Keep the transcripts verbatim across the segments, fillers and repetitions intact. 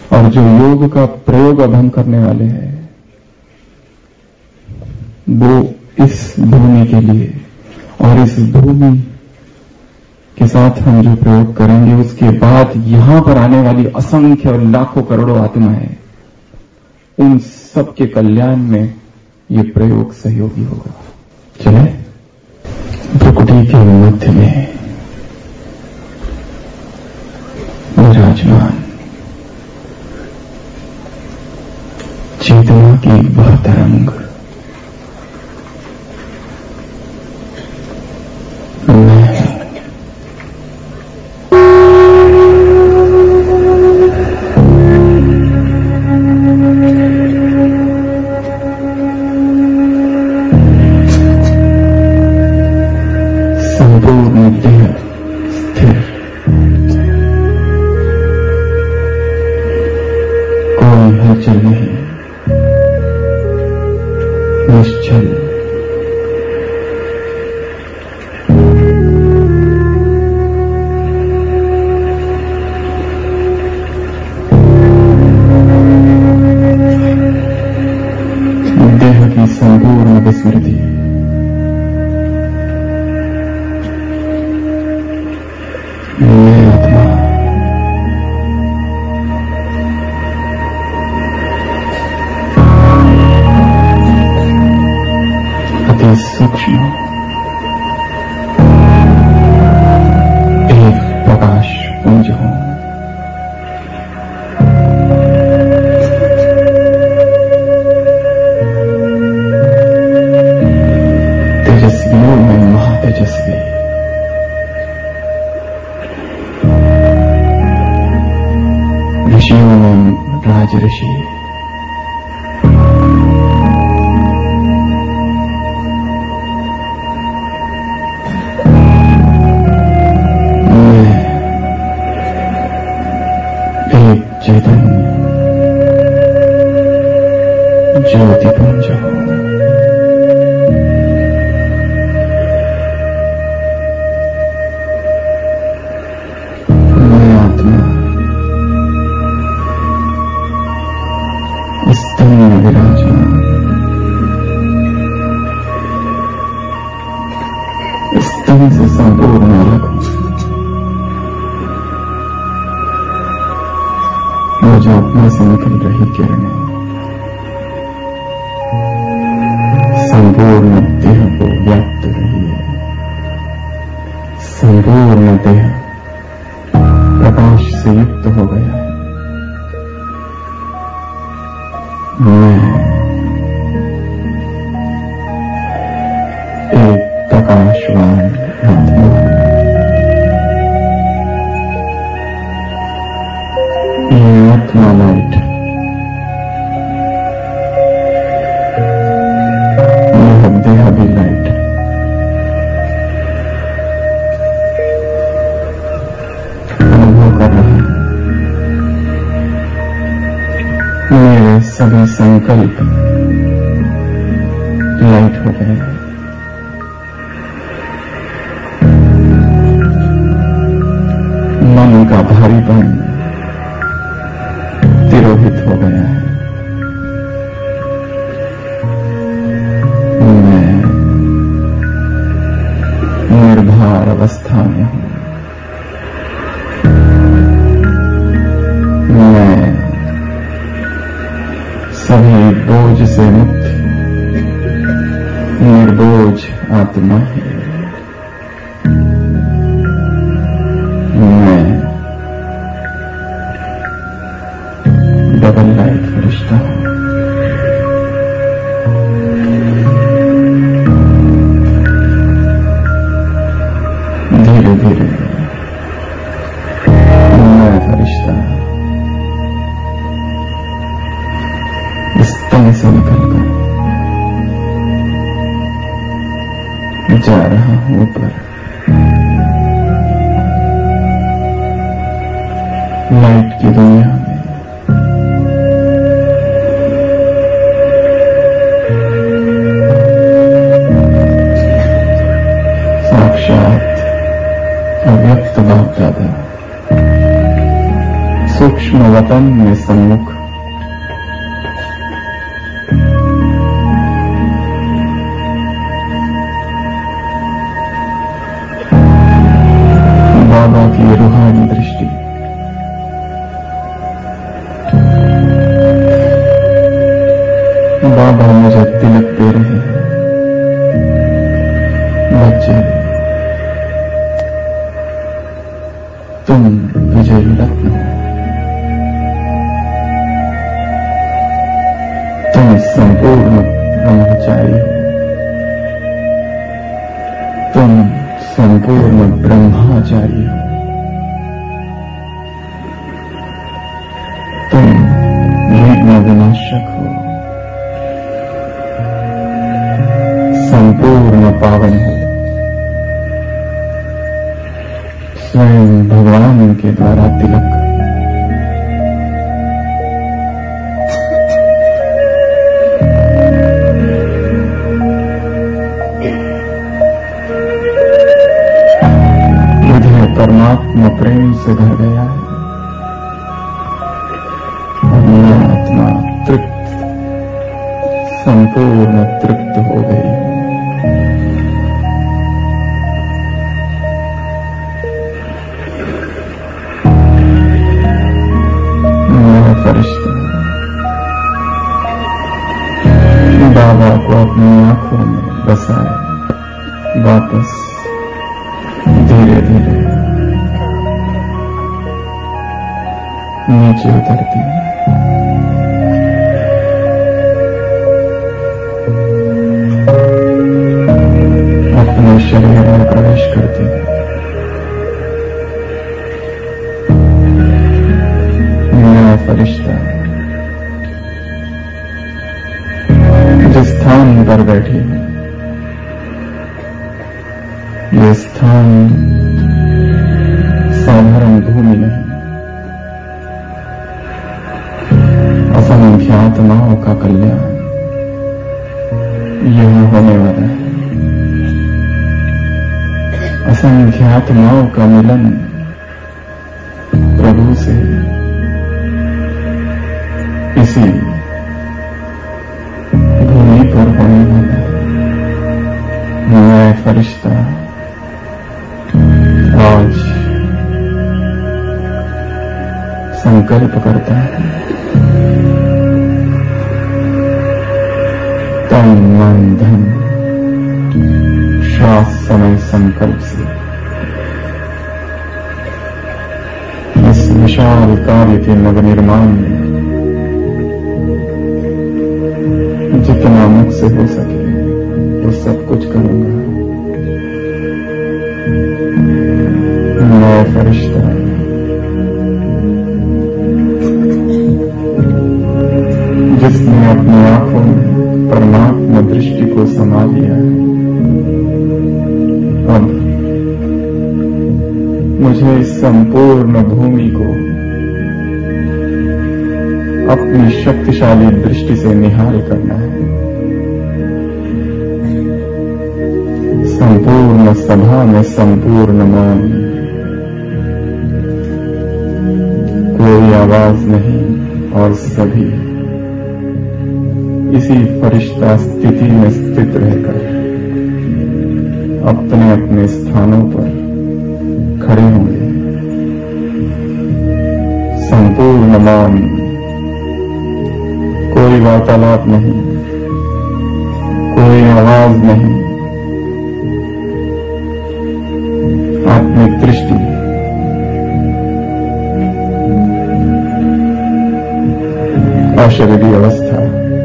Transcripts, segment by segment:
और जो योग का प्रयोग अब हम करने वाले हैं वो इस भूमि के लिए, और इस भूमि के साथ हम जो प्रयोग करेंगे उसके बाद यहां पर आने वाली असंख्य और लाखों करोड़ों आत्माएं, उन सबके कल्याण में ये प्रयोग सहयोगी होगा। चले प्रकृति के मध्य में विराजमान चेतना की वह तरंग संपूर्ण विस्मृति, मैं आत्मा अति सूक्ष्म एक प्रकाश पुंज हूं। तेजस्वियों में महातेजस्वी, ऋषियों में राज ऋषि, मैं एक चैतन्य ज्योतिपुंज हूं। स्तन में विराजमान, स्तन से संपूर्ण अलग हूं। वो जो आत्मा से निकल रही किरणें संपूर्ण देह को व्याप्त रही है। संपूर्ण देह प्रकाश से युक्त हो गया है। मैं एक प्रकाशवान आत्मा, ये आत्मा लाइट, यह देह भी लाइट। अनुभव कर रहा है मेरे सभी संकल्प लाइट हो गए। मन का भारीपन तिरोहित हो गया है। मैं निर्भर अवस्था में हूं। मैं सभी बोझ से मुक्त निर्बोझ आत्मा है। मैं डबल लाइट फरिश्ता हूं। धीरे धीरे मैं फरिश्ता स्तन से निकलकर जा रहा हूं ऊपर। लाइट की दुनिया में साक्षात अव्यक्त बाप दादा सूक्ष्म वतन में सम्मुख बाबा की रूहानी दृष्टि बाबा मुझे तिलक दे रहे हैं। बच्चे, तुम विजय रत्न हो, तुम संपूर्ण ब्रह्मचारी हो, तुम संपूर्ण ब्रह्माचारी हो, तुम विघ्न विनाशक हो, संपूर्ण पावन हो, स्वयं भगवान के द्वारा तिलक। मुझे परमात्मा प्रेम से भर गया है और मेरी आत्मा तृप्त, संपूर्ण तृप्त हो गई है। फरिश्ता बाबा को अपनी आंखों में बसाए, वापस धीरे धीरे नीचे उतरती है। अपने शरीर में प्रवेश करती है। फरिश्ता जिस स्थान पर बैठी है, ये स्थान साधारण भूमि नहीं, असंख्यात आत्माओं का कल्याण यह होने वाला है। असंख्यात आत्माओं का मिलन प्रभु से इसी भूमि पर होने वाला है। मैं फरिश्ता आज संकल्प करता है, तन मन धन श्वास समय संकल्प से इस विशाल कार्य के नवनिर्माण में जितना मुझसे हो सके वो सब कुछ करूंगा। मैं फरिश्ता जिसने अपनी आंखों में परमात्मा दृष्टि को समा लिया है, अब मुझे इस संपूर्ण भूमि को अपनी शक्तिशाली दृष्टि से निहाल करना है। संपूर्ण सभा में संपूर्ण मौन, कोई आवाज नहीं और सभी इसी फरिश्ता स्थिति में स्थित रहकर अपने अपने स्थानों पर खड़े होंगे। संपूर्ण मौन, कोई वार्तालाप नहीं, कोई आवाज नहीं, आत्मिक दृष्टि अशरीरी अवस्था,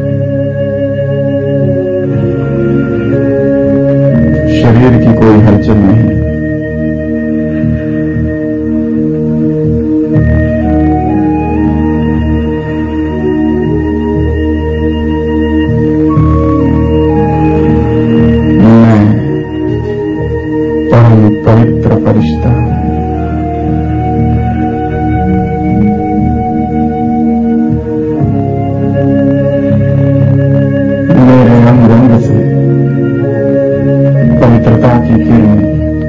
शरीर की कोई हलचल नहीं, पवित्र फरिश्ता मेरे रंग रंग से पवित्रता की किरणें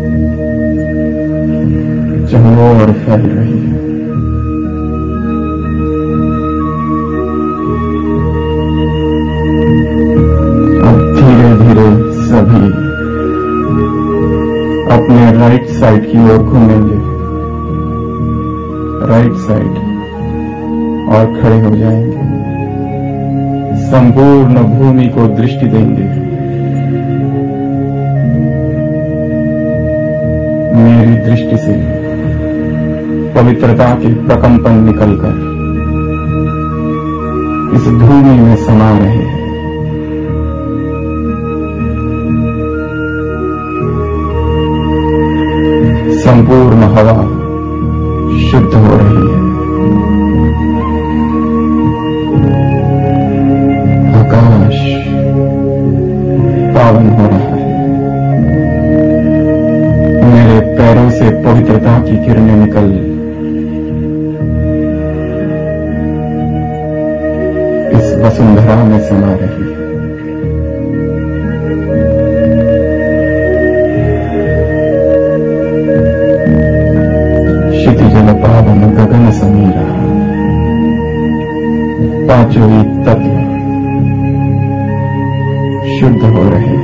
राइट साइड की ओर घूमेंगे, राइट साइड, और खड़े हो जाएंगे। संपूर्ण भूमि को दृष्टि देंगे। मेरी दृष्टि से पवित्रता के प्रकंपन निकलकर इस भूमि में समा रहे हैं। संपूर्ण हवा शुद्ध हो रही है। आकाश पावन हो रहा है। मेरे पैरों से पवित्रता की किरणें निकल इस वसुंधरा में समा रही है। क्षितिजल पावन गगन समीरा, पांचों ही तत्व शुद्ध हो रहे हैं।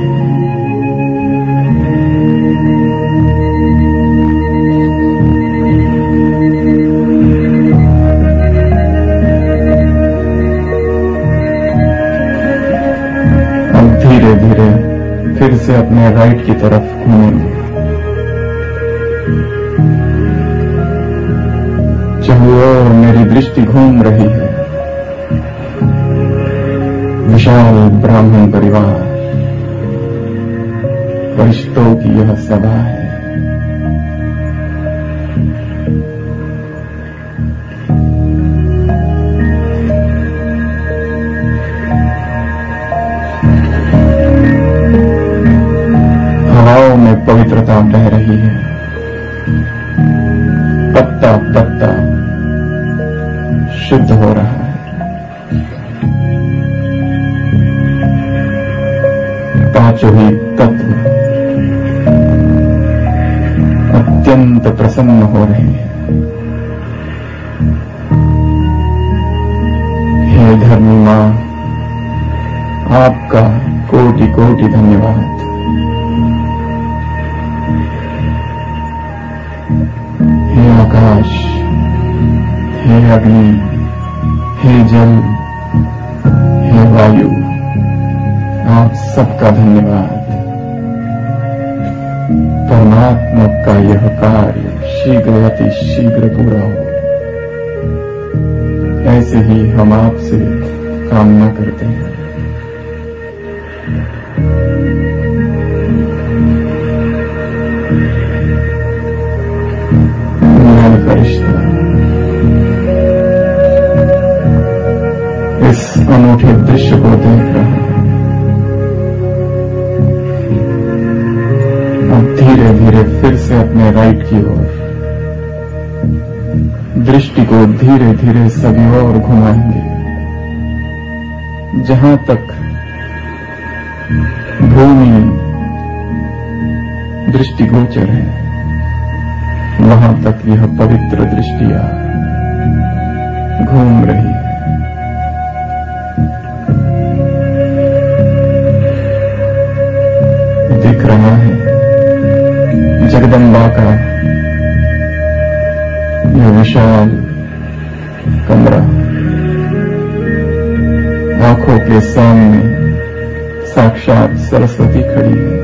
धीरे धीरे फिर से अपने राइट की तरफ घूमेंगे। चारों ओर मेरी दृष्टि घूम रही है। विशाल ब्राह्मण परिवार, फरिश्तों की यह सभा है। हवाओं में पवित्रता बह रही है। पत्ता पत्ता शुद्ध हो रहा है। पांचों ही तत्व अत्यंत प्रसन्न हो रहे हैं। हे धर्मी मां, आपका कोटि कोटि धन्यवाद। हे आकाश, हे अग्नि, हे जल, हे वायु, आप सबका धन्यवाद। परमात्मा का यह कार्य शीघ्र अति शीघ्र पूरा हो, ऐसे ही हम आपसे कामना करते हैं। फरिश्ता इस अनूठे दृश्य को देख रहा है। अब धीरे धीरे फिर से अपने राइट की ओर दृष्टि को धीरे धीरे सभी ओर घुमाएंगे। जहां तक भूमि दृष्टिगोचर है, वहां तक यह पवित्र दृष्टियां घूम रही है। दिख रहा है जगदम्बा का यह विशाल कमरा। आंखों के सामने साक्षात सरस्वती खड़ी है।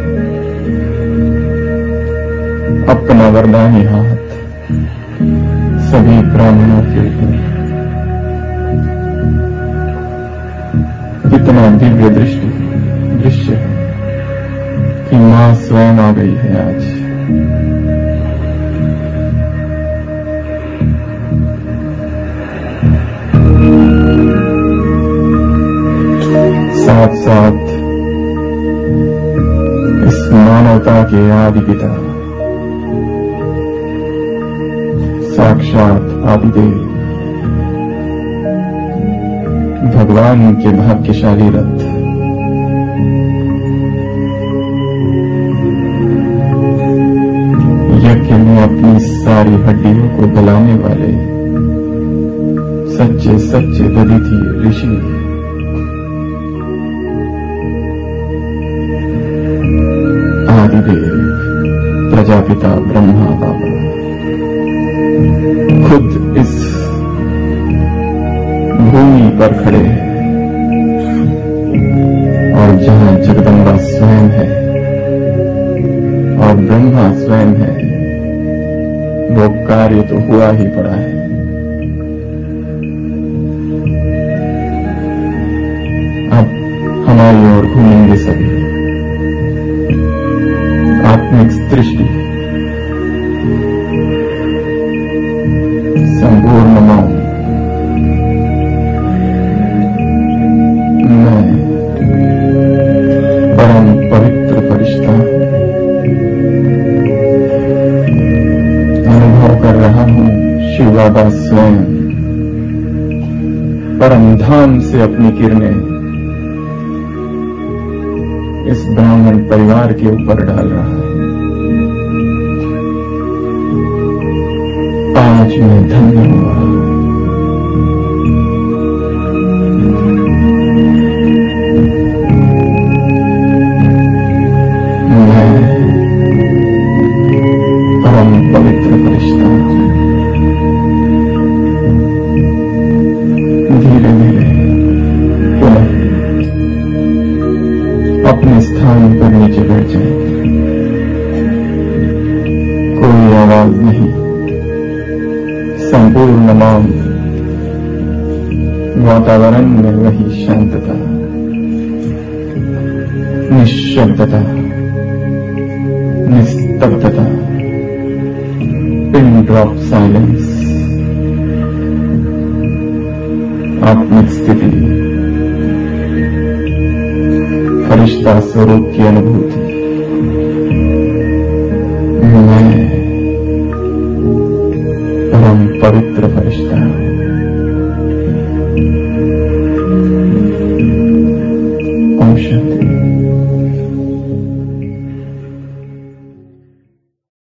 अपना वरदानी हाथ सभी ब्राह्मणों के ऊपर। इतना दिव्य दृष्टि दृश्य है कि मां स्वयं आ गई है आज। साथ साथ इस मानवता के आदि पिता साक्षात आदिदेव भगवान के भाग्यशाली रथ यज्ञ में अपनी सारी हड्डियों को गलाने वाले सच्चे सच्चे दलित ऋषि आदिदेव प्रजापिता ब्रह्मा बाबा खुद इस भूमि पर खड़े हैं, और जहां जगदम्बा स्वयं है और ब्रह्मा स्वयं है, वो कार्य तो हुआ ही पड़ा है। अब हमारी ओर घूमेंगे सभी, आत्मिक दृष्टि, संपूर्ण मौन। मैं परम पवित्र फरिश्ता अनुभव कर रहा हूं शिव बाबा स्वयं परम धाम से अपनी किरणें इस ब्राह्मण परिवार के ऊपर डाल रहा है। आज मैं धन्य हुआ। मैं परम पवित्र फरिश्ता धीरे धीरे पुनः अपने स्थान पर नीचे बैठ जाएंगे। कोई आवाज नहीं, संपूर्ण मौन, वातावरण में वही शांतता, निश्शब्दता, निस्तब्धता, पिन ड्रॉप साइलेंस, आत्मिक स्थिति, फरिश्ता स्वरूप की अनुभूति। मैं परम पवित्र फरिश्ता हूं।